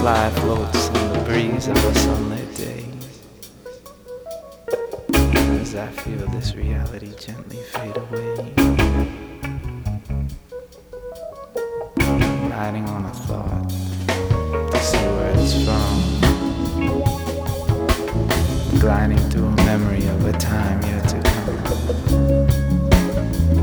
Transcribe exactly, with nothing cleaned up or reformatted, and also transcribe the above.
fly floats in the breeze of a sunlit day. As I feel this reality gently fade away, riding on a thought to see where it's from, gliding through a memory of a time yet